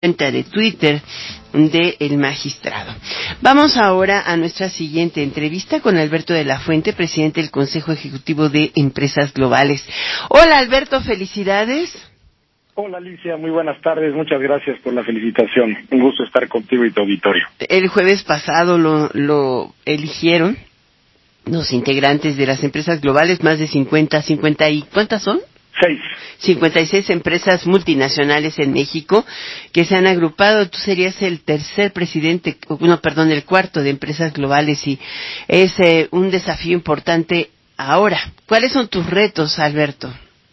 cuenta de Twitter de El Magistrado. Vamos ahora a nuestra siguiente entrevista con Alberto de la Fuente, presidente del Consejo Ejecutivo de Empresas Globales. Hola Alberto, felicidades. Hola Alicia, muy buenas tardes, muchas gracias por la felicitación. Un gusto estar contigo y tu auditorio. El jueves pasado lo eligieron los integrantes de las empresas globales, más de 50 y ¿cuántas son? 56 empresas multinacionales en México que se han agrupado. Tú serías el tercer presidente, el cuarto de empresas globales, y es un desafío importante ahora. ¿Cuáles son tus retos, Alberto?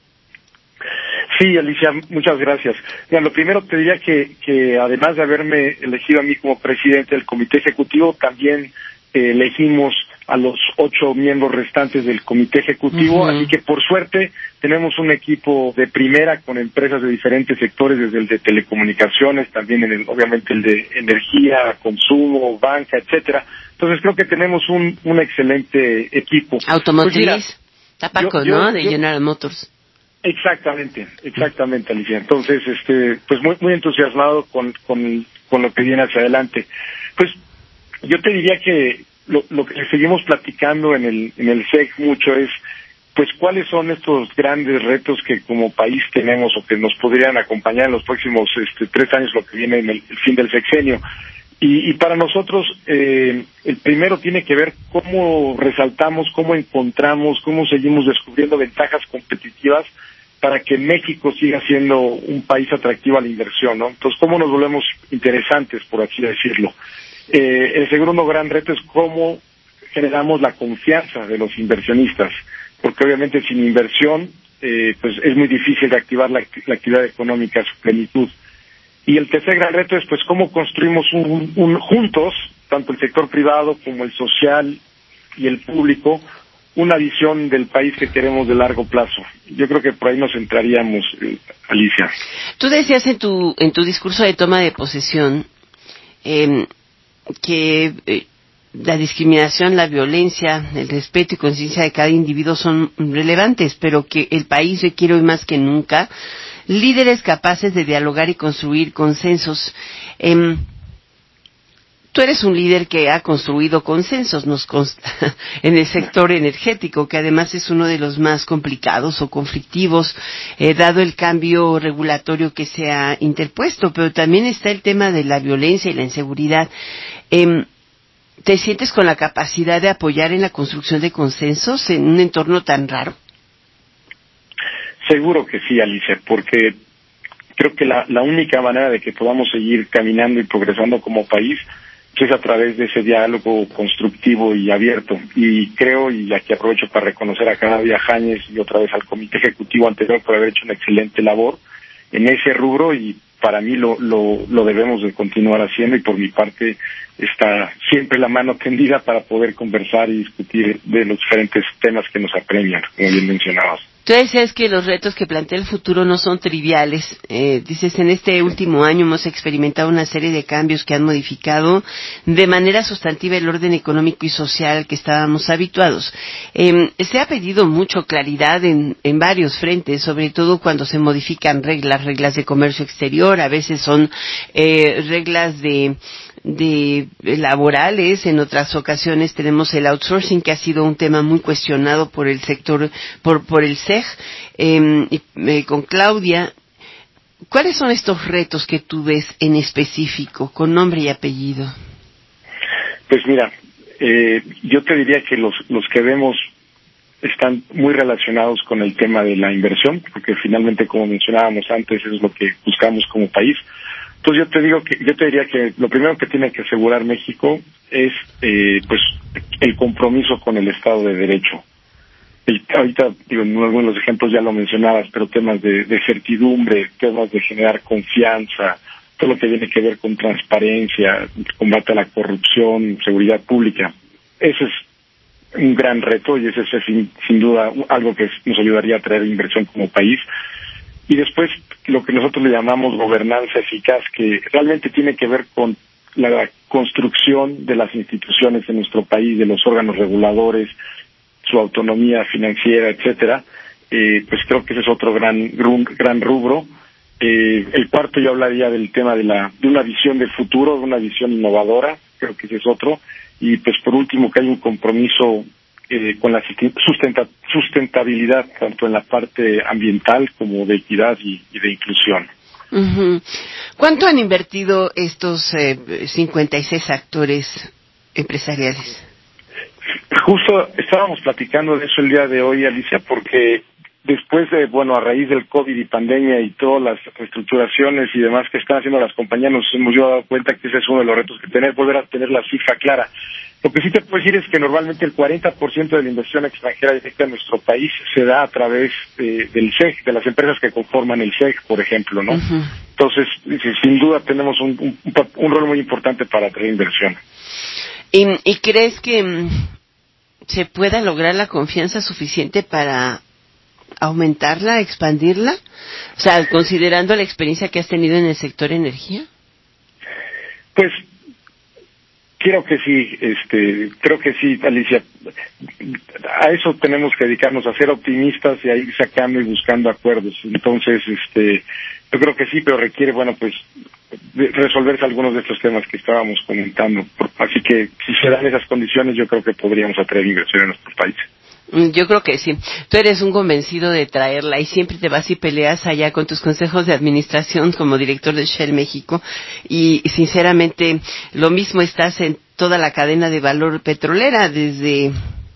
Sí, Alicia, muchas gracias. Mira, lo primero te diría que además de haberme elegido a mí como presidente del comité ejecutivo, también elegimos a los 8 miembros restantes del comité ejecutivo, así que por suerte tenemos un equipo de primera con empresas de diferentes sectores, desde el de telecomunicaciones, también obviamente el de energía, consumo, banca, etcétera. Entonces creo que tenemos un excelente equipo. Automotriz, pues Tapaco, ¿no? De General Motors. Exactamente, Alicia. Entonces, pues muy entusiasmado con lo que viene hacia adelante. Pues yo te diría que lo que seguimos platicando en el SEC mucho es, pues, cuáles son estos grandes retos que como país tenemos o que nos podrían acompañar en los próximos 3 años, lo que viene en el fin del sexenio. Y para nosotros, el primero tiene que ver cómo resaltamos, cómo encontramos, cómo seguimos descubriendo ventajas competitivas para que México siga siendo un país atractivo a la inversión, ¿no? Entonces, cómo nos volvemos interesantes, por así decirlo. El segundo gran reto es cómo generamos la confianza de los inversionistas, porque obviamente sin inversión, pues es muy difícil reactivar la actividad económica a su plenitud. Y el tercer gran reto es, pues, cómo construimos juntos, tanto el sector privado como el social y el público, una visión del país que queremos de largo plazo. Yo creo que por ahí nos centraríamos, Alicia. Tú decías en tu discurso de toma de posesión que la discriminación, la violencia, el respeto y conciencia de cada individuo son relevantes, pero que el país requiere hoy más que nunca líderes capaces de dialogar y construir consensos. Tú eres un líder que ha construido consensos, nos consta, en el sector energético, que además es uno de los más complicados o conflictivos, dado el cambio regulatorio que se ha interpuesto, pero también está el tema de la violencia y la inseguridad. ¿Te sientes con la capacidad de apoyar en la construcción de consensos en un entorno tan raro? Seguro que sí, Alicia, porque creo que la única manera de que podamos seguir caminando y progresando como país es a través de ese diálogo constructivo y abierto. Y creo, y aquí aprovecho para reconocer a Claudia Jáñez y otra vez al comité ejecutivo anterior por haber hecho una excelente labor en ese rubro, y para mí lo debemos de continuar haciendo, y por mi parte está siempre la mano tendida para poder conversar y discutir de los diferentes temas que nos apremian, como bien mencionabas. Tú decías que los retos que plantea el futuro no son triviales. Dices, en este último año hemos experimentado una serie de cambios que han modificado de manera sustantiva el orden económico y social al que estábamos habituados. Se ha pedido mucho claridad en varios frentes, sobre todo cuando se modifican reglas de comercio exterior. A veces son reglas de laborales, en otras ocasiones tenemos el outsourcing, que ha sido un tema muy cuestionado por el sector, por el SEG, con Claudia. ¿Cuáles son estos retos que tú ves en específico, con nombre y apellido? Pues mira, yo te diría que los que vemos están muy relacionados con el tema de la inversión, porque finalmente, como mencionábamos antes, es lo que buscamos como país. Entonces yo te diría que lo primero que tiene que asegurar México es pues el compromiso con el Estado de Derecho. Ahorita, en algunos de los ejemplos ya lo mencionabas, pero temas de certidumbre, temas de generar confianza, todo lo que tiene que ver con transparencia, combate a la corrupción, seguridad pública. Ese es un gran reto, y ese es sin duda algo que nos ayudaría a traer inversión como país. Y después lo que nosotros le llamamos gobernanza eficaz, que realmente tiene que ver con la construcción de las instituciones de nuestro país, de los órganos reguladores, su autonomía financiera, etcétera. Pues creo que ese es otro gran rubro. El cuarto yo hablaría del tema de una visión del futuro, de una visión innovadora, creo que ese es otro. Y pues por último que hay un compromiso con la sustentabilidad, tanto en la parte ambiental como de equidad y de inclusión. Uh-huh. ¿Cuánto han invertido estos 56 actores empresariales? Justo estábamos platicando de eso el día de hoy, Alicia, porque después de, a raíz del COVID y pandemia y todas las reestructuraciones y demás que están haciendo las compañías, nos hemos dado cuenta que ese es uno de los retos que volver a tener la cifra clara. Lo que sí te puedo decir es que normalmente el 40% de la inversión extranjera directa en nuestro país se da a través del SEG, de las empresas que conforman el SEG, por ejemplo, ¿no? Uh-huh. Entonces, sin duda tenemos un rol muy importante para atraer inversión. ¿Y crees que se pueda lograr la confianza suficiente para aumentarla, expandirla? O sea, considerando la experiencia que has tenido en el sector energía. Pues creo que sí, Alicia. A eso tenemos que dedicarnos, a ser optimistas y a ir sacando y buscando acuerdos. Entonces, yo creo que sí, pero requiere, resolverse algunos de estos temas que estábamos comentando. Así que si se dan esas condiciones, yo creo que podríamos atraer inversión en nuestros países. Yo creo que sí. Tú eres un convencido de traerla y siempre te vas y peleas allá con tus consejos de administración como director de Shell México y sinceramente lo mismo estás en toda la cadena de valor petrolera desde,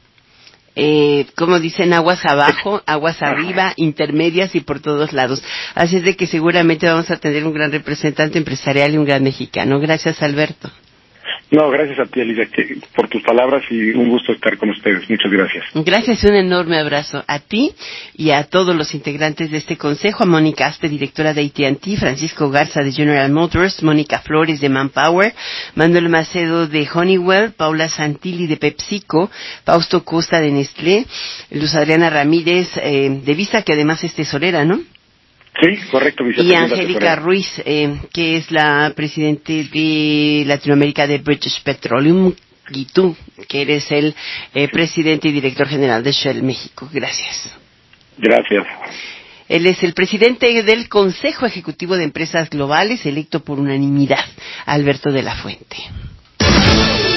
como dicen, aguas abajo, aguas arriba, intermedias y por todos lados. Así es de que seguramente vamos a tener un gran representante empresarial y un gran mexicano. Gracias, Alberto. No, gracias a ti, Alicia, por tus palabras y un gusto estar con ustedes. Muchas gracias. Gracias y un enorme abrazo a ti y a todos los integrantes de este consejo, a Mónica Aspe, directora de AT&T, Francisco Garza de General Motors, Mónica Flores de Manpower, Manuel Macedo de Honeywell, Paula Santilli de PepsiCo, Fausto Costa de Nestlé, Luz Adriana Ramírez de Visa, que además es tesorera, ¿no? Sí, correcto, y Angélica Ruiz, que es la presidente de Latinoamérica de British Petroleum, y tú, que eres el presidente y director general de Shell México. Gracias. Gracias. Él es el presidente del Consejo Ejecutivo de Empresas Globales, electo por unanimidad, Alberto de la Fuente.